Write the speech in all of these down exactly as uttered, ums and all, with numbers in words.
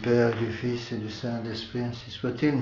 Père, du Fils et du Saint-Esprit, ainsi soit-il.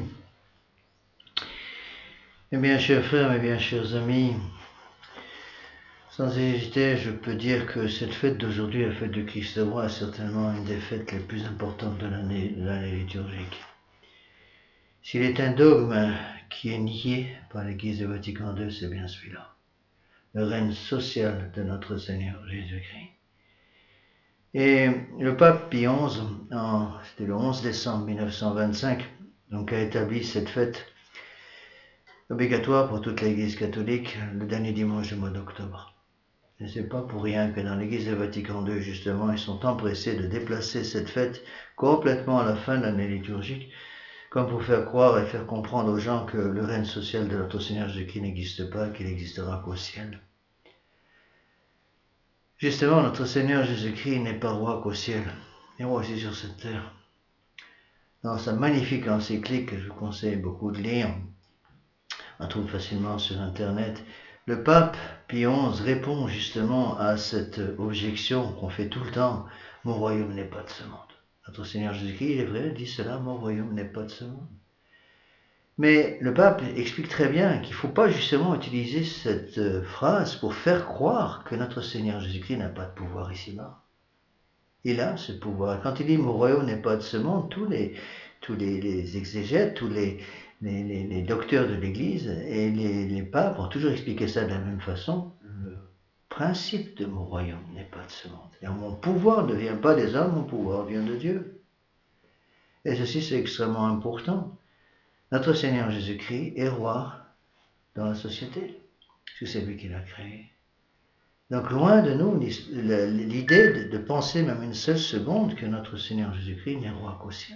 Eh bien, chers frères, mes bien chers amis, sans hésiter, je peux dire que cette fête d'aujourd'hui, la fête de Christ roi, est certainement une des fêtes les plus importantes de l'année de l'année liturgique. S'il est un dogme qui est nié par l'Église de Vatican deux, c'est bien celui-là. Le règne social de notre Seigneur Jésus-Christ. Et le pape Pie onze, c'était le onze décembre mille neuf cent vingt-cinq, donc a établi cette fête obligatoire pour toute l'Église catholique le dernier dimanche du mois d'octobre. Et c'est pas pour rien que dans l'Église de Vatican deux, justement, ils sont empressés de déplacer cette fête complètement à la fin de l'année liturgique, comme pour faire croire et faire comprendre aux gens que le règne social de notre Seigneur Jésus-Christ n'existe pas, qu'il n'existera qu'au ciel. Justement, notre Seigneur Jésus-Christ n'est pas roi qu'au ciel, il est roi aussi sur cette terre. Dans sa magnifique encyclique, que je vous conseille beaucoup de lire, on trouve facilement sur Internet, le pape Pie onze répond justement à cette objection qu'on fait tout le temps, « Mon royaume n'est pas de ce monde ». Notre Seigneur Jésus-Christ, il est vrai, dit cela, « Mon royaume n'est pas de ce monde ». Mais le pape explique très bien qu'il ne faut pas justement utiliser cette phrase pour faire croire que notre Seigneur Jésus-Christ n'a pas de pouvoir ici-bas. Il a ce pouvoir. Quand il dit « Mon royaume n'est pas de ce monde », tous les, tous les, les exégètes, tous les, les, les, les docteurs de l'Église et les, les papes ont toujours expliqué ça de la même façon. Le principe de mon royaume n'est pas de ce monde. Et mon pouvoir ne vient pas des hommes, mon pouvoir vient de Dieu. Et ceci, c'est extrêmement important. Notre Seigneur Jésus-Christ est roi dans la société, parce que c'est lui qui l'a créé. Donc loin de nous l'idée de penser même une seule seconde que notre Seigneur Jésus-Christ n'est roi qu'au ciel.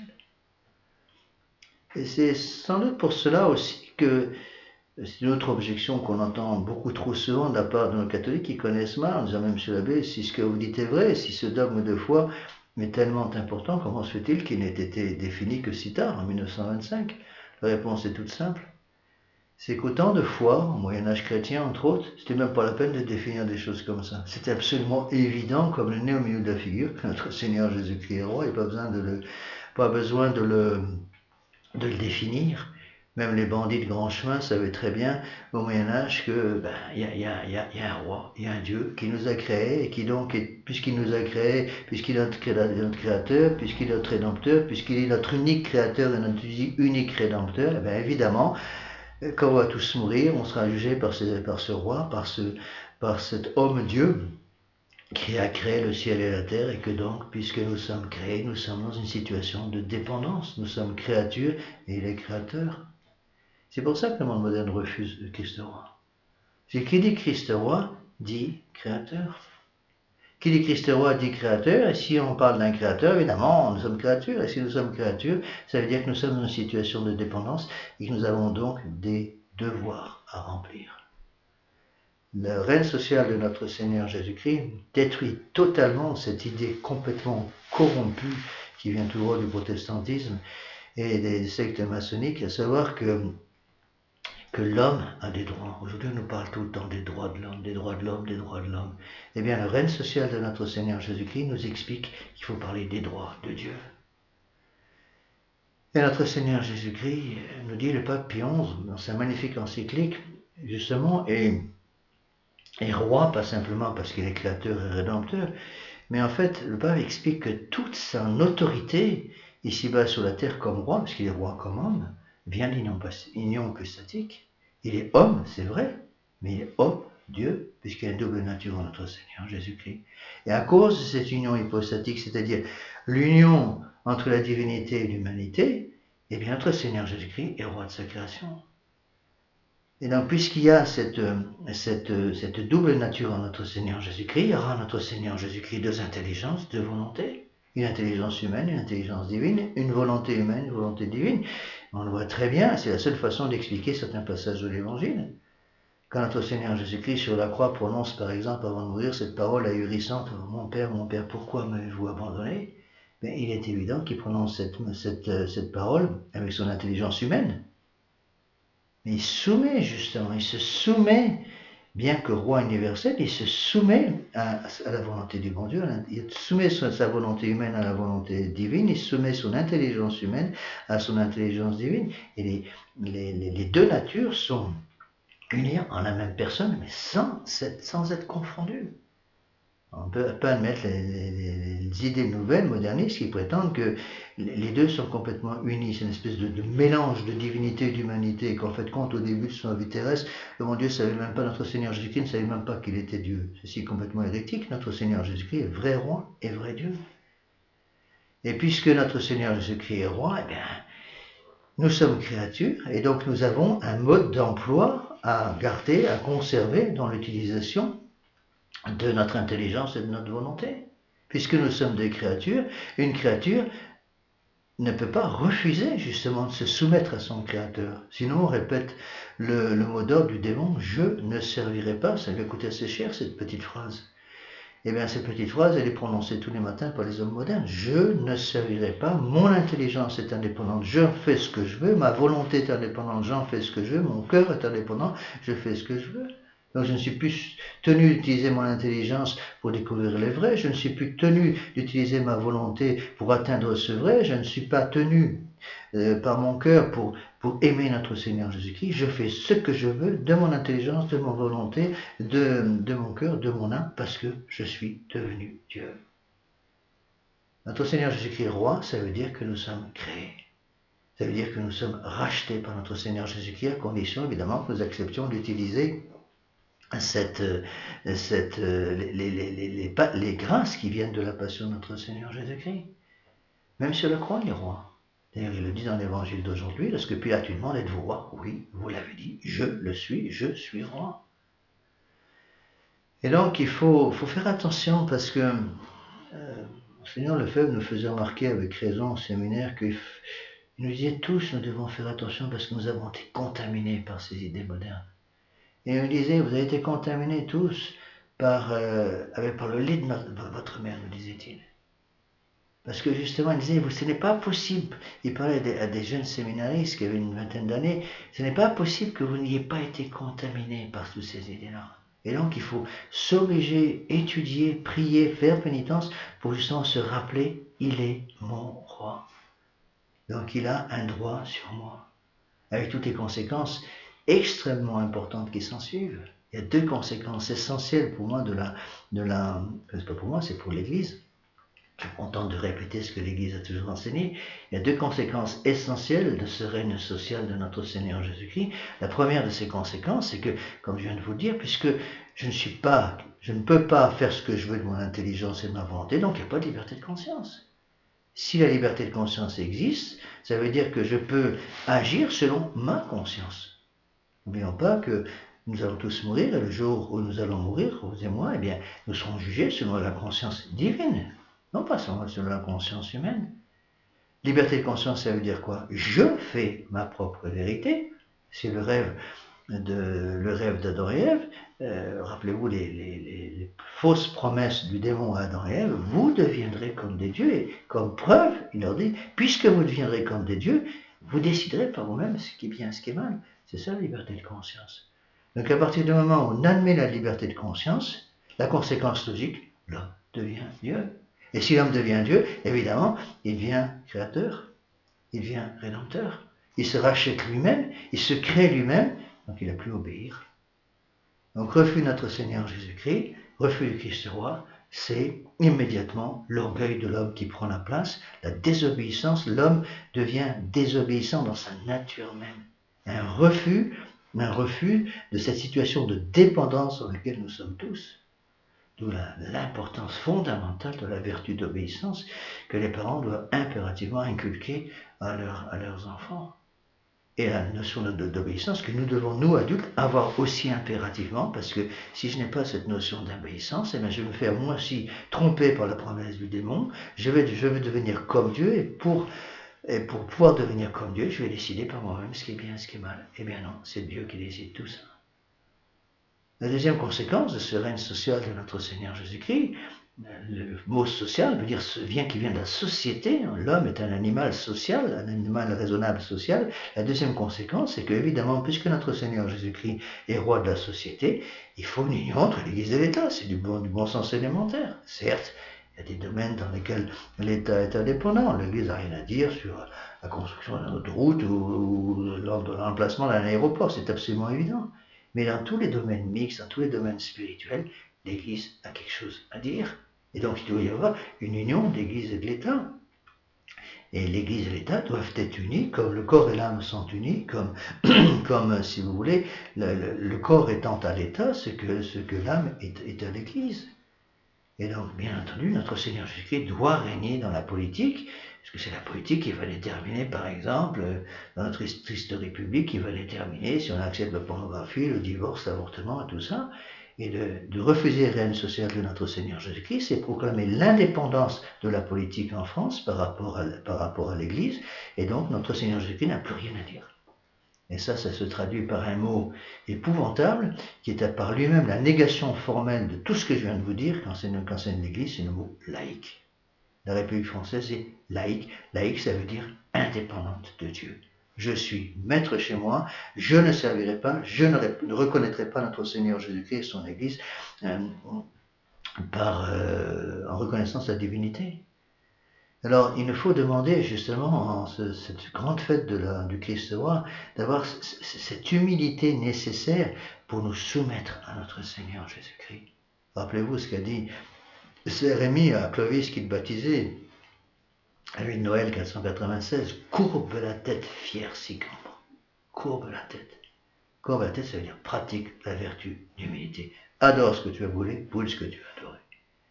Et c'est sans doute pour cela aussi que c'est une autre objection qu'on entend beaucoup trop souvent de la part de nos catholiques qui connaissent mal, en disant même, Monsieur l'abbé, si ce que vous dites est vrai, si ce dogme de foi est tellement important, comment se fait-il qu'il n'ait été défini que si tard, en mille neuf cent vingt-cinq? La réponse est toute simple. C'est qu'autant de fois, au Moyen-Âge chrétien entre autres, c'était même pas la peine de définir des choses comme ça. C'était absolument évident, comme le nez au milieu de la figure, que notre Seigneur Jésus-Christ est roi, et pas besoin de le, pas besoin de le, de le définir. Même les bandits de grand chemin savaient très bien au Moyen-Âge que ben, y a, y a, y a, y a un roi, il y a un Dieu qui nous a créés, et qui donc, puisqu'il nous a créés, puisqu'il est notre créateur, puisqu'il est notre rédempteur, puisqu'il est notre unique créateur et notre unique rédempteur, et bien évidemment, quand on va tous mourir, on sera jugé par ce, par ce roi, par, ce, par cet homme-dieu qui a créé le ciel et la terre, et que donc, puisque nous sommes créés, nous sommes dans une situation de dépendance. Nous sommes créatures et il est créateur. C'est pour ça que le monde moderne refuse le Christ roi. C'est qui dit Christ roi dit créateur. Qui dit Christ roi dit créateur, et si on parle d'un créateur, évidemment, nous sommes créatures, et si nous sommes créatures, ça veut dire que nous sommes dans une situation de dépendance, et que nous avons donc des devoirs à remplir. Le règne social de notre Seigneur Jésus-Christ détruit totalement cette idée complètement corrompue qui vient tout droit du protestantisme et des sectes maçonniques, à savoir que que l'homme a des droits. Aujourd'hui, on nous parle tout le temps des droits de l'homme, des droits de l'homme, des droits de l'homme. Eh bien, le règne social de notre Seigneur Jésus-Christ nous explique qu'il faut parler des droits de Dieu. Et notre Seigneur Jésus-Christ, nous dit le pape Pie onze, dans sa magnifique encyclique, justement, est, est roi, pas simplement parce qu'il est créateur et rédempteur, mais en fait, le pape explique que toute son autorité, ici-bas sur la terre comme roi, parce qu'il est roi comme homme, vient de l'union hypostatique. Il est homme, c'est vrai, mais il est homme, Dieu, puisqu'il y a une double nature en notre Seigneur Jésus-Christ. Et à cause de cette union hypostatique, c'est-à-dire l'union entre la divinité et l'humanité, eh bien notre Seigneur Jésus-Christ est roi de sa création. Et donc, puisqu'il y a cette, cette, cette double nature en notre Seigneur Jésus-Christ, il y aura en notre Seigneur Jésus-Christ deux intelligences, deux volontés. Une intelligence humaine, une intelligence divine, une volonté humaine, une volonté divine. On le voit très bien, c'est la seule façon d'expliquer certains passages de l'Évangile. Quand notre Seigneur Jésus-Christ sur la croix prononce par exemple avant de mourir cette parole ahurissante « Mon Père, mon Père, pourquoi m'avez-vous abandonné ?» Ben, il est évident qu'il prononce cette, cette, cette parole avec son intelligence humaine. Mais il soumet justement, il se soumet bien que roi universel, il se soumet à, à la volonté du bon Dieu, il soumet sa volonté humaine à la volonté divine, il soumet son intelligence humaine à son intelligence divine, et les, les, les, les deux natures sont unies en la même personne, mais sans, sans être confondues. On peut pas admettre les, les, les, idées nouvelles, modernistes, qui prétendent que les deux sont complètement unis. C'est une espèce de, de mélange de divinité et d'humanité, et qu'en fait, compte au début de son vie terrestre, le bon Dieu ne savait même pas, notre Seigneur Jésus-Christ ne savait même pas qu'il était Dieu. Ceci est complètement hérétique. Notre Seigneur Jésus-Christ est vrai roi et vrai Dieu. Et puisque notre Seigneur Jésus-Christ est roi, eh bien, nous sommes créatures, et donc nous avons un mode d'emploi à garder, à conserver dans l'utilisation de notre intelligence et de notre volonté. Puisque nous sommes des créatures, une créature ne peut pas refuser justement de se soumettre à son créateur. Sinon on répète le, le mot d'ordre du démon, je ne servirai pas. Ça lui a coûté assez cher cette petite phrase. Eh bien cette petite phrase, elle est prononcée tous les matins par les hommes modernes. Je ne servirai pas, mon intelligence est indépendante, je fais ce que je veux, ma volonté est indépendante, j'en fais ce que je veux, mon cœur est indépendant, je fais ce que je veux. Donc je ne suis plus tenu d'utiliser mon intelligence pour découvrir le vrai, je ne suis plus tenu d'utiliser ma volonté pour atteindre ce vrai, je ne suis pas tenu euh, par mon cœur pour, pour aimer notre Seigneur Jésus-Christ, je fais ce que je veux de mon intelligence, de mon volonté, de, de mon cœur, de mon âme, parce que je suis devenu Dieu. Notre Seigneur Jésus-Christ roi, ça veut dire que nous sommes créés. Ça veut dire que nous sommes rachetés par notre Seigneur Jésus-Christ, à condition évidemment que nous acceptions d'utiliser Cette, cette, les, les, les, les, les grâces qui viennent de la passion de notre Seigneur Jésus-Christ. Même sur la croix, il est roi. D'ailleurs, il le dit dans l'évangile d'aujourd'hui, lorsque Pilate lui demande, êtes-vous roi? Oui, vous l'avez dit, je le suis, je suis roi. Et donc, il faut, faut faire attention parce que euh, Monseigneur Lefebvre nous faisait remarquer avec raison au séminaire qu'il nous disait tous, nous devons faire attention parce que nous avons été contaminés par ces idées modernes. Et il nous disait, vous avez été contaminés tous par, euh, avec, par le lait de votre mère, nous disait-il. Parce que justement, il disait, ce n'est pas possible, il parlait à des, à des jeunes séminaristes qui avaient une vingtaine d'années, ce n'est pas possible que vous n'ayez pas été contaminés par toutes ces idées-là. Et donc, il faut s'obliger, étudier, prier, faire pénitence pour justement se rappeler, il est mon roi. Donc, il a un droit sur moi, avec toutes les conséquences extrêmement importantes qui s'en suivent. Il y a deux conséquences essentielles pour moi de la... de la c'est pas pour moi, c'est pour l'Église. Je suis content de répéter ce que l'Église a toujours enseigné. Il y a deux conséquences essentielles de ce règne social de notre Seigneur Jésus-Christ. La première de ces conséquences, c'est que, comme je viens de vous le dire, puisque je ne suis pas, je ne peux pas faire ce que je veux de mon intelligence et de ma volonté, donc il n'y a pas de liberté de conscience. Si la liberté de conscience existe, ça veut dire que je peux agir selon ma conscience. N'oublions pas que nous allons tous mourir, et le jour où nous allons mourir, vous et moi, eh bien, nous serons jugés selon la conscience divine, non pas selon la conscience humaine. Liberté de conscience, ça veut dire quoi? Je fais ma propre vérité. C'est le rêve de le rêve d'Adam et Ève. Euh, rappelez-vous les, les, les, les fausses promesses du démon à Adam et Ève. Vous deviendrez comme des dieux. Et comme preuve, il leur dit, puisque vous deviendrez comme des dieux, vous déciderez par vous-même ce qui est bien, ce qui est mal. C'est ça la liberté de conscience. Donc à partir du moment où on admet la liberté de conscience, la conséquence logique, l'homme devient Dieu. Et si l'homme devient Dieu, évidemment, il devient créateur, il devient rédempteur. Il se rachète lui-même, il se crée lui-même, donc il n'a plus à obéir. Donc refus de notre Seigneur Jésus-Christ, refus du Christ roi, c'est immédiatement l'orgueil de l'homme qui prend la place, la désobéissance, l'homme devient désobéissant dans sa nature même. Un refus, un refus de cette situation de dépendance dans laquelle nous sommes tous. D'où l'importance fondamentale de la vertu d'obéissance que les parents doivent impérativement inculquer à, leur, à leurs enfants. Et la notion d'obéissance que nous devons, nous adultes, avoir aussi impérativement, parce que si je n'ai pas cette notion d'obéissance, eh bien je vais me faire moi aussi tromper par la promesse du démon, je vais, je vais devenir comme Dieu, et pour, et pour pouvoir devenir comme Dieu, je vais décider par moi-même ce qui est bien et ce qui est mal. Eh bien non, c'est Dieu qui décide tout ça. La deuxième conséquence de ce règne social de notre Seigneur Jésus-Christ, le mot social veut dire vient qui vient de la société. L'homme est un animal social, un animal raisonnable social. La deuxième conséquence, c'est que évidemment, puisque notre Seigneur Jésus-Christ est roi de la société, il faut une union entre l'Église et l'État. C'est du bon, du bon sens élémentaire. Certes, il y a des domaines dans lesquels l'État est indépendant. L'Église n'a rien à dire sur la construction d'une autoroute ou, ou l'emplacement d'un aéroport. C'est absolument évident. Mais dans tous les domaines mixtes, dans tous les domaines spirituels, l'Église a quelque chose à dire. Et donc, il doit y avoir une union de l'Église et de l'État. Et l'Église et l'État doivent être unis, comme le corps et l'âme sont unis, comme, comme si vous voulez, le, le, le corps étant à l'État, ce que, ce que l'âme est, est à l'Église. Et donc, bien entendu, notre Seigneur Jésus-Christ doit régner dans la politique, parce que c'est la politique qui va déterminer, par exemple, dans notre triste République, qui va déterminer si on accepte la pornographie, le divorce, l'avortement et tout ça. Et de, de refuser le règne social de notre Seigneur Jésus-Christ, c'est proclamer l'indépendance de la politique en France par rapport à, par rapport à l'Église, et donc notre Seigneur Jésus-Christ n'a plus rien à dire. Et ça, ça se traduit par un mot épouvantable, qui est par lui-même la négation formelle de tout ce que je viens de vous dire, quand c'est l'Église, c'est le mot laïque. La République française est laïque. Laïque, ça veut dire indépendante de Dieu. Je suis maître chez moi, je ne servirai pas, je ne, ne reconnaîtrai pas notre Seigneur Jésus-Christ et son Église euh, par, euh, en reconnaissant sa divinité. Alors, il nous faut demander justement, en ce, cette grande fête de la, du Christ roi, d'avoir cette humilité nécessaire pour nous soumettre à notre Seigneur Jésus-Christ. Rappelez-vous ce qu'a dit Rémi à Clovis qui le baptisait, à lui de Noël quatre cent quatre-vingt-seize, courbe la tête, fier sicambre. Courbe la tête. Courbe la tête, ça veut dire pratique la vertu d'humilité. Adore ce que tu as voulu, brûle ce que tu as adoré.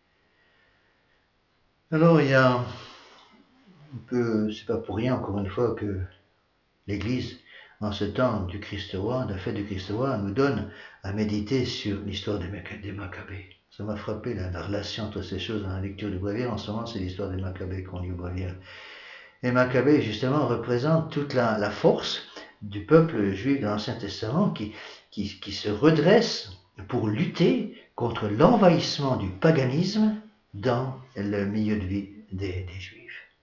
Alors, il y a un peu, c'est pas pour rien, encore une fois, que l'Église, en ce temps du Christ roi, de la fête du Christ roi, nous donne à méditer sur l'histoire des Maccabées. Ça m'a frappé la, la relation entre ces choses dans la lecture du Bréviaire. En ce moment, c'est l'histoire des Maccabées qu'on lit au Bréviaire. Les Maccabées, justement, représentent toute la, la force du peuple juif de l'Ancien Testament qui, qui, qui se redresse pour lutter contre l'envahissement du paganisme dans le milieu de vie des, des Juifs.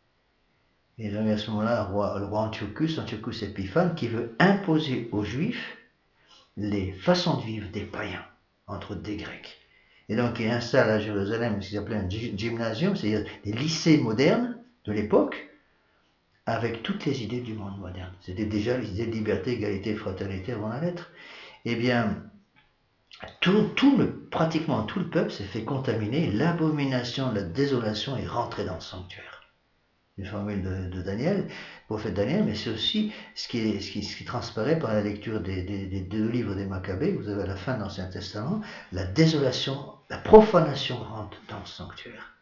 Et donc à ce moment-là, le roi, le roi Antiochus, Antiochus Épiphane, qui veut imposer aux Juifs les façons de vivre des païens, entre autres des Grecs. Et donc il installe à Jérusalem ce qu'il appelait un gymnasium, c'est-à-dire des lycées modernes de l'époque, avec toutes les idées du monde moderne. C'était déjà les idées de liberté, égalité, fraternité avant la lettre. Eh bien, tout, tout le, pratiquement tout le peuple s'est fait contaminer, l'abomination de la désolation est rentrée dans le sanctuaire. Une formule de, de Daniel, prophète Daniel, mais c'est aussi ce qui, est, ce, qui, ce qui transparaît par la lecture des, des, des deux livres des Maccabées. Vous avez à la fin de l'Ancien Testament, la désolation, la profanation rentre dans le sanctuaire.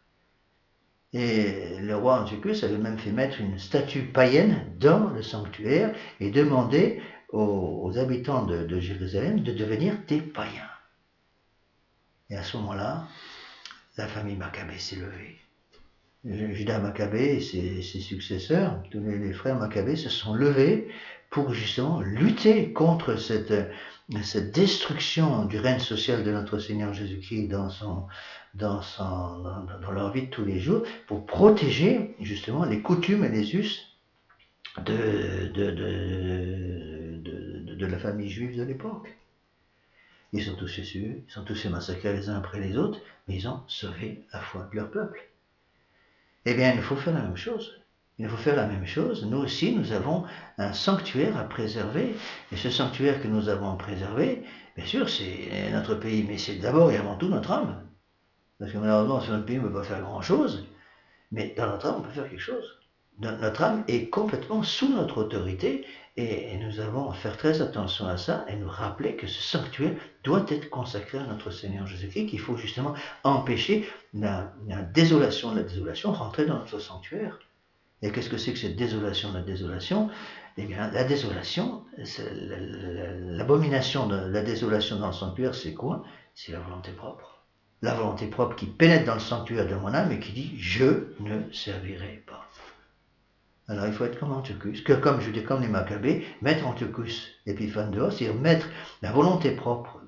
Et le roi Antiochus avait même fait mettre une statue païenne dans le sanctuaire et demander aux, aux habitants de, de Jérusalem de devenir des païens. Et à ce moment-là, la famille Maccabée s'est levée. Judas Maccabée et ses, ses successeurs, tous les, les frères Maccabée se sont levés pour justement lutter contre cette, cette destruction du règne social de notre Seigneur Jésus-Christ dans, son, dans, son, dans, dans leur vie de tous les jours, pour protéger justement les coutumes et les us de, de, de, de, de, de la famille juive de l'époque. Ils sont tous fait tués, ils sont tous fait massacrer les uns après les autres, mais ils ont sauvé la foi de leur peuple. Eh bien, il faut faire la même chose. Il faut faire la même chose. Nous aussi, nous avons un sanctuaire à préserver. Et ce sanctuaire que nous avons à préserver, bien sûr, c'est notre pays, mais c'est d'abord et avant tout notre âme. Parce que malheureusement, sur notre pays, on ne peut pas faire grand-chose. Mais dans notre âme, on peut faire quelque chose. Notre âme est complètement sous notre autorité et nous avons à faire très attention à ça et nous rappeler que ce sanctuaire doit être consacré à notre Seigneur Jésus-Christ, qu'il faut justement empêcher la, la désolation de la désolation rentrer dans notre sanctuaire. Et qu'est-ce que c'est que cette désolation de la désolation? Eh bien, la désolation, l'abomination de la désolation dans le sanctuaire, c'est quoi? C'est la volonté propre. La volonté propre qui pénètre dans le sanctuaire de mon âme et qui dit « je ne servirai pas ». Alors il faut être comme Antiochus, que comme je dis comme les Maccabées, mettre Antiochus Épiphane dehors, c'est-à-dire mettre la volonté propre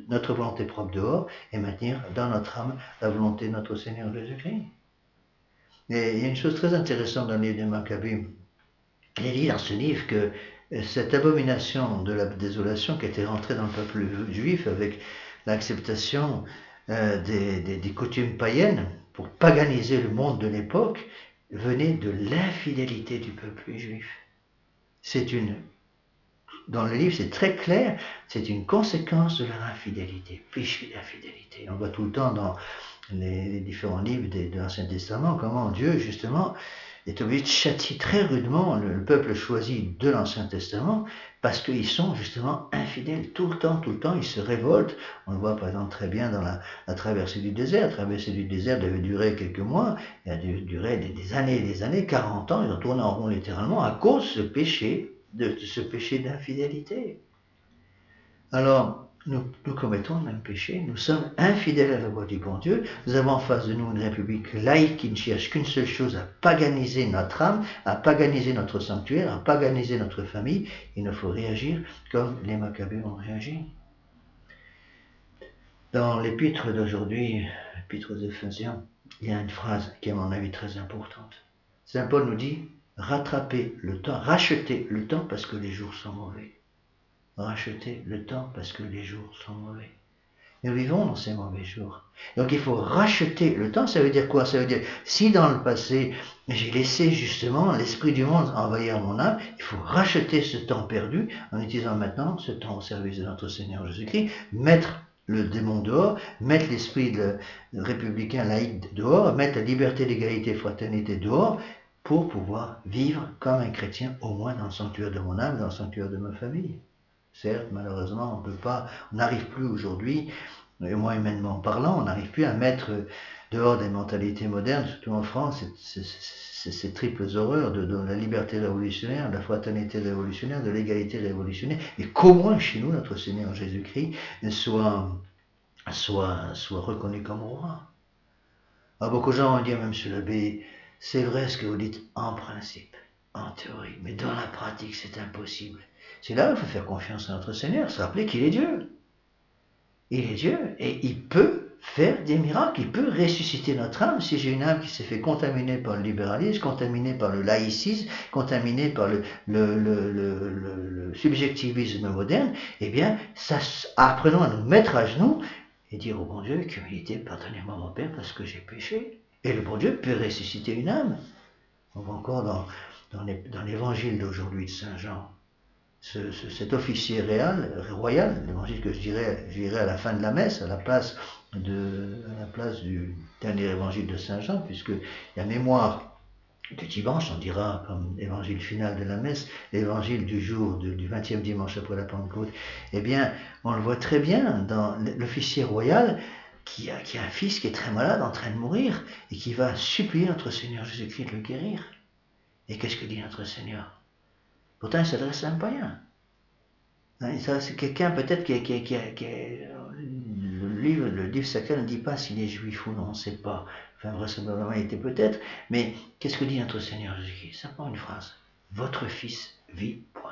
notre volonté propre dehors et maintenir dans notre âme la volonté de notre Seigneur Jésus-Christ. Et il y a une chose très intéressante dans le livre des Maccabées. Il est dit dans ce livre que cette abomination de la désolation qui était rentrée dans le peuple juif avec l'acceptation euh, des, des, des coutumes païennes pour paganiser le monde de l'époque venait de l'infidélité du peuple juif. C'est une, dans le livre c'est très clair, c'est une conséquence de leur infidélité, péché d'infidélité. On voit tout le temps dans les, les différents livres de, de l'Ancien Testament comment Dieu justement est obligé de châtier très rudement le, le peuple choisi de l'Ancien Testament parce qu'ils sont justement infidèles tout le temps, tout le temps, ils se révoltent. On le voit par exemple très bien dans la, la traversée du désert. La traversée du désert devait durer quelques mois, elle a duré des, des années et des années, quarante ans, ils ont tourné en rond littéralement à cause de ce péché, de, de ce péché d'infidélité. Alors, nous, nous commettons le même péché, nous sommes infidèles à la voix du bon Dieu, nous avons en face de nous une république laïque qui ne cherche qu'une seule chose, à paganiser notre âme, à paganiser notre sanctuaire, à paganiser notre famille. Il nous faut réagir comme les Maccabées ont réagi. Dans l'épître d'aujourd'hui, l'épître aux Éphésiens, il y a une phrase qui est à mon avis très importante. Saint Paul nous dit, rattrapez le temps, rachetez le temps parce que les jours sont mauvais. Racheter le temps parce que les jours sont mauvais. Nous vivons dans ces mauvais jours. Donc il faut racheter le temps. Ça veut dire quoi? Ça veut dire, si dans le passé, j'ai laissé justement l'esprit du monde envahir mon âme, il faut racheter ce temps perdu en utilisant maintenant ce temps au service de notre Seigneur Jésus-Christ, mettre le démon dehors, mettre l'esprit de, de républicain laïque dehors, mettre la liberté, l'égalité, fraternité dehors, pour pouvoir vivre comme un chrétien, au moins dans le sanctuaire de mon âme, dans le sanctuaire de ma famille. Certes, malheureusement, on peut pas, on n'arrive plus aujourd'hui, et moins humainement parlant, on n'arrive plus à mettre dehors des mentalités modernes, surtout en France, ces, ces, ces triples horreurs de, de la liberté révolutionnaire, de la fraternité révolutionnaire, de l'égalité révolutionnaire, et qu'au moins chez nous, notre Seigneur Jésus-Christ soit, soit, soit reconnu comme roi. Alors, beaucoup de gens vont dire, même M. l'abbé, c'est vrai ce que vous dites en principe, en théorie, mais dans la pratique, c'est impossible. C'est là où il faut faire confiance à notre Seigneur, se rappeler qu'il est Dieu. Il est Dieu et il peut faire des miracles, il peut ressusciter notre âme. Si j'ai une âme qui s'est fait contaminer par le libéralisme, contaminée par le laïcisme, contaminée par le, le, le, le, le, le subjectivisme moderne, eh bien, ça, apprenons à nous mettre à genoux et dire au bon Dieu, avec humilité, pardonnez-moi mon Père parce que j'ai péché. Et le bon Dieu peut ressusciter une âme. On voit encore dans, dans l'évangile d'aujourd'hui de Saint Jean, Ce, ce, cet officier réal, royal, l'évangile que je dirais, je dirais à la fin de la messe, à la place, de, à la place du dernier évangile de Saint Jean, puisque la mémoire du dimanche, on dira comme évangile final de la messe, l'évangile du jour, de, du vingtième dimanche après la Pentecôte, eh bien, on le voit très bien dans l'officier royal qui a, qui a un fils qui est très malade, en train de mourir, et qui va supplier notre Seigneur Jésus-Christ de le guérir. Et qu'est-ce que dit notre Seigneur? Pourtant, il s'adresse à un païen. Hein, ça, c'est quelqu'un peut-être qui, qui, qui, qui, le livre, le livre sacré ne dit pas s'il est juif ou non, on ne sait pas. Enfin, vraisemblablement, il était peut-être. Mais qu'est-ce que dit notre Seigneur Jésus-Christ? Simplement une phrase. Votre fils vit, point.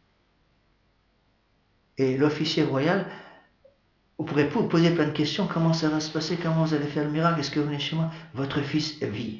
Et l'officier royal, vous pourrez vous poser plein de questions. Comment ça va se passer? Comment vous allez faire le miracle? Est-ce que vous venez chez moi? Votre fils vit.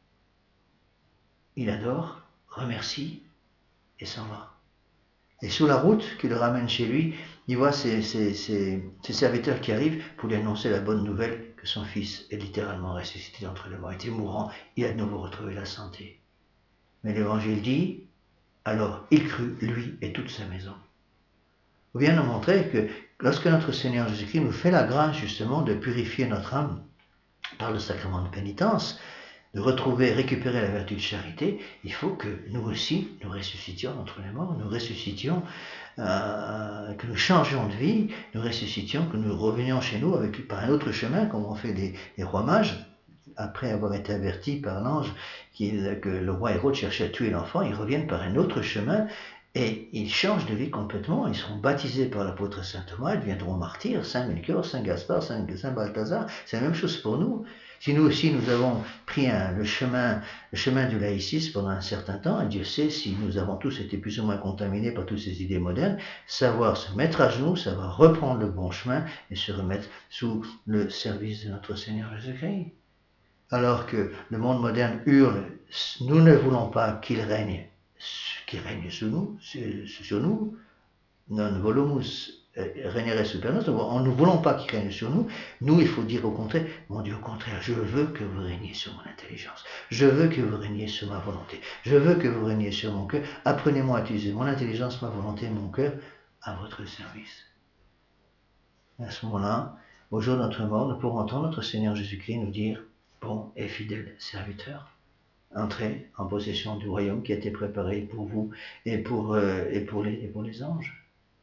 Il adore, remercie et s'en va. Et sur la route qui le ramène chez lui, il voit ses, ses, ses, ses serviteurs qui arrivent pour lui annoncer la bonne nouvelle que son fils est littéralement ressuscité d'entre les morts. Il était mourant, il a de nouveau retrouvé la santé. Mais l'évangile dit, alors il crut, lui et toute sa maison. On vient nous montrer que lorsque notre Seigneur Jésus-Christ nous fait la grâce justement de purifier notre âme par le sacrement de pénitence, de retrouver, récupérer la vertu de charité, il faut que nous aussi, nous ressuscitions d'entre les morts, nous ressuscitions, euh, que nous changions de vie, nous ressuscitions, que nous revenions chez nous avec, par un autre chemin, comme ont fait les, les rois mages, après avoir été avertis par l'ange que le roi Hérode cherchait à tuer l'enfant, ils reviennent par un autre chemin, et ils changent de vie complètement, ils seront baptisés par l'apôtre saint Thomas, ils deviendront martyrs, saint Melchior, saint Gaspard, saint, saint Balthazar, c'est la même chose pour nous. Si nous aussi nous avons pris un, le, chemin, le chemin du laïcisme pendant un certain temps, et Dieu sait si nous avons tous été plus ou moins contaminés par toutes ces idées modernes, savoir se mettre à genoux, savoir reprendre le bon chemin et se remettre sous le service de notre Seigneur Jésus-Christ. Alors que le monde moderne hurle, nous ne voulons pas qu'il règne, qu'il règne sur nous, sur nous, non volumus régnere super nos, en ne voulons pas qu'il règne sur nous, nous il faut dire au contraire, mon Dieu au contraire, je veux que vous régniez sur mon intelligence, je veux que vous régniez sur ma volonté, je veux que vous régniez sur mon cœur, apprenez-moi à utiliser mon intelligence, ma volonté, mon cœur à votre service. À ce moment-là, au jour de notre mort, nous pourrons entendre notre Seigneur Jésus-Christ nous dire, bon et fidèle serviteur, entrez en possession du royaume qui a été préparé pour vous et pour, euh, et pour, les, et pour les anges.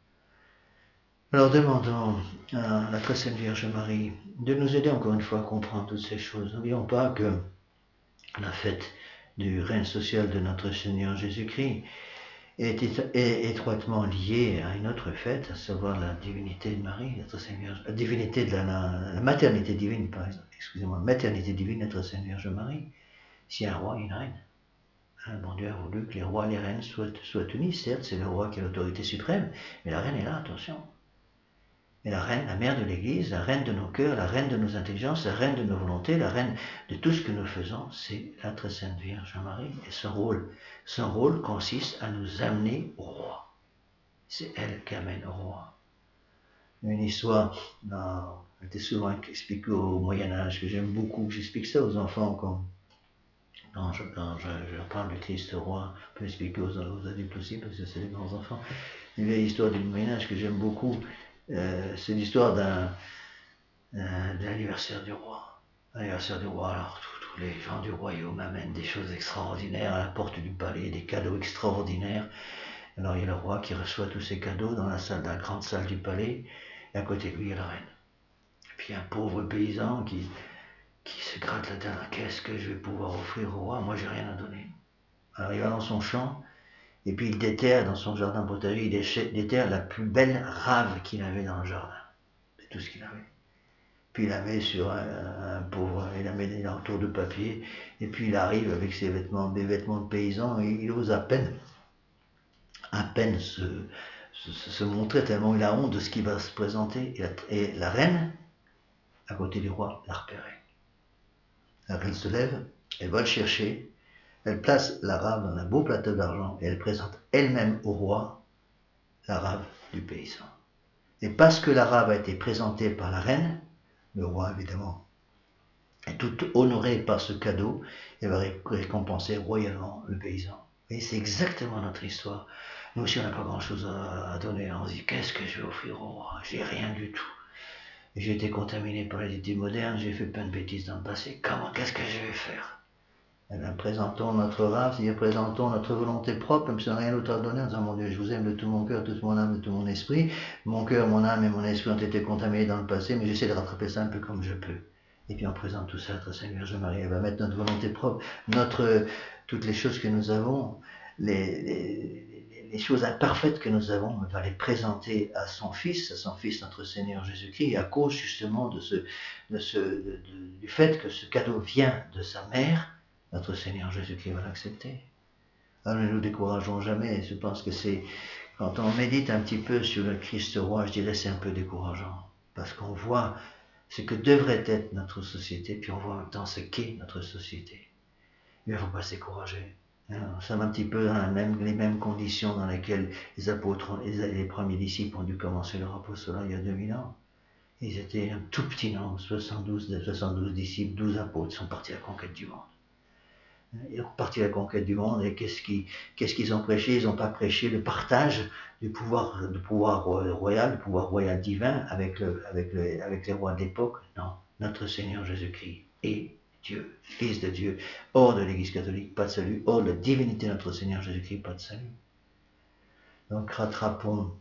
Alors demandons à la très sainte Vierge Marie de nous aider encore une fois à comprendre toutes ces choses. N'oublions pas que la fête du règne social de notre Seigneur Jésus-Christ est, est étroitement liée à une autre fête, à savoir la divinité de Marie, notre Sainte Vierge, la divinité de la, la, la maternité divine, par exemple, excusez-moi, maternité divine de notre Sainte Vierge Marie. Si un roi et une reine, hein, bon Dieu a voulu que les rois et les reines soient, soient unis, certes c'est le roi qui a l'autorité suprême, mais la reine est là, attention. Mais la reine, la mère de l'Église, la reine de nos cœurs, la reine de nos intelligences, la reine de nos volontés, la reine de tout ce que nous faisons, c'est la très sainte Vierge Marie. Et son rôle, son rôle consiste à nous amener au roi. C'est elle qui amène au roi. Une histoire, non, elle était souvent expliquée au Moyen-Âge, que j'aime beaucoup, j'explique ça aux enfants quand, quand, je, quand je, je parle du Christ roi, je peux expliquer aux, aux adultes aussi, parce que c'est des grands enfants. Une vieille histoire du Moyen-Âge que j'aime beaucoup. Euh, c'est l'histoire d'un euh, de l'anniversaire du roi. L'anniversaire du roi, alors tous les gens du royaume amènent des choses extraordinaires à la porte du palais, des cadeaux extraordinaires. Alors il y a le roi qui reçoit tous ces cadeaux dans la salle, dans la grande salle du palais, et à côté de lui il y a la reine. Et puis un pauvre paysan qui, qui se gratte la tête, qu'est-ce que je vais pouvoir offrir au roi? Moi j'ai rien à donner. Alors il va dans son champ, et puis il déterre dans son jardin potager, il déterre la plus belle rave qu'il avait dans le jardin. C'est tout ce qu'il avait. Puis il la met sur un, un pauvre, il la met dans un tour de papier, et puis il arrive avec ses vêtements, des vêtements de paysan, et il ose à peine, à peine se, se, se montrer tellement il a honte de ce qui va se présenter. Et la, et la reine, à côté du roi, l'a repéré. Alors elle se lève, elle va le chercher, elle place la rave dans un beau plateau d'argent et elle présente elle-même au roi la rave du paysan. Et parce que la rave a été présentée par la reine, le roi évidemment est tout honoré par ce cadeau et va récompenser royalement le paysan. Et c'est exactement notre histoire. Nous aussi on n'a pas grand chose à donner, on se dit qu'est-ce que je vais offrir au roi? J'ai rien du tout. J'ai été contaminé par les idées modernes, j'ai fait plein de bêtises dans le passé, comment, qu'est-ce que je vais faire? Eh bien, présentons notre rave, c'est-à-dire présentons notre volonté propre, même si on n'a rien d'autre à donner, en disant, mon Dieu, je vous aime de tout mon cœur, de toute mon âme, de tout mon esprit. Mon cœur, mon âme et mon esprit ont été contaminés dans le passé, mais j'essaie de rattraper ça un peu comme je peux. Et puis on présente tout ça à notre Sainte Vierge Marie. Elle va mettre notre volonté propre, notre, toutes les choses que nous avons, les, les, les choses imparfaites que nous avons, elle va les présenter à son Fils, à son Fils, notre Seigneur Jésus-Christ, à cause justement de ce, de ce, de, de, du fait que ce cadeau vient de sa mère. Notre Seigneur Jésus-Christ va l'accepter. Alors ne nous décourageons jamais. Je pense que c'est, quand on médite un petit peu sur le Christ roi, je dirais c'est un peu décourageant. Parce qu'on voit ce que devrait être notre société, puis on voit en même temps ce qu'est notre société. Mais il ne faut pas se décourager. Nous sommes un petit peu dans la même, les mêmes conditions dans lesquelles les apôtres, les, les premiers disciples ont dû commencer leur apostolat il y a deux mille ans. Ils étaient un tout petit nombre, soixante-douze, soixante-douze disciples, douze apôtres sont partis à la conquête du monde. Ils sont partis à la conquête du monde et qu'est-ce qu'ils, qu'est-ce qu'ils ont prêché? Ils n'ont pas prêché le partage du pouvoir, du pouvoir royal, du pouvoir royal divin avec, le, avec, le, avec les rois de l'époque. Non, notre Seigneur Jésus-Christ est Dieu, Fils de Dieu, hors de l'Église catholique, pas de salut, hors de la divinité de notre Seigneur Jésus-Christ, pas de salut. Donc rattrapons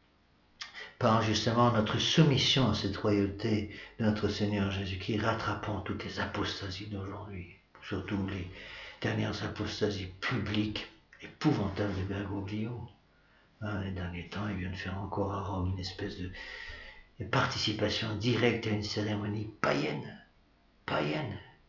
par justement notre soumission à cette royauté de notre Seigneur Jésus-Christ, rattrapons toutes les apostasies d'aujourd'hui, surtout les dernières apostasies publiques, épouvantables de Bergoglio. Hein, les derniers temps, il vient de faire encore à Rome une espèce de, de participation directe à une cérémonie païenne, païenne,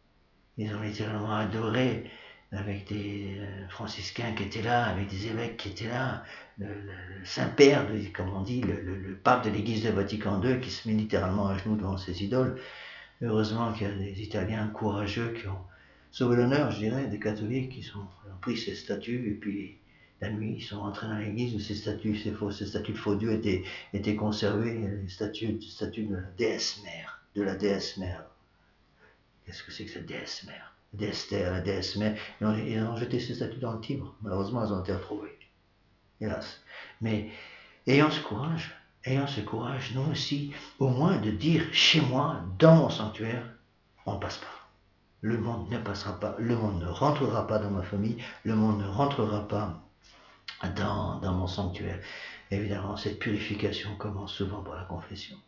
Ils ont littéralement adoré, avec des euh, franciscains qui étaient là, avec des évêques qui étaient là, le, le- le Saint-Père, de- comme on dit, le, le- le pape de l'église de Vatican deux, qui se met littéralement à genoux devant ses idoles. Heureusement qu'il y a des Italiens courageux qui ont sauvé l'honneur, je dirais, des catholiques qui sont, ont pris ces statues, et puis la nuit, ils sont rentrés dans l'église où ces statues, ces, faux, ces statues de faux dieux étaient, étaient conservées, les statues, statues de la déesse mère, de la déesse mère. Qu'est-ce que c'est que cette déesse mère? La déesse terre, la déesse mère. Ils ont, ils ont jeté ces statues dans le Tibre. Malheureusement, elles ont été retrouvées. Hélas. Mais ayant ce courage, ayant ce courage, nous aussi, au moins de dire chez moi, dans mon sanctuaire, on ne passe pas. Le monde ne passera pas, le monde ne rentrera pas dans ma famille, le monde ne rentrera pas dans, dans mon sanctuaire. Évidemment, cette purification commence souvent par la confession.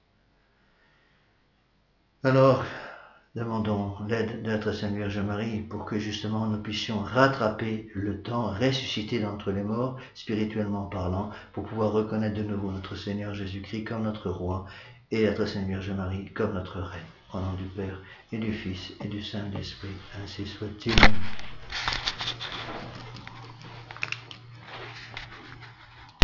Alors, demandons l'aide de notre Sainte Vierge Marie pour que justement nous puissions rattraper le temps, ressusciter d'entre les morts, spirituellement parlant, pour pouvoir reconnaître de nouveau notre Seigneur Jésus-Christ comme notre Roi et notre Sainte Vierge Marie comme notre Reine. Au nom du Père et du Fils et du Saint-Esprit, ainsi soit-il.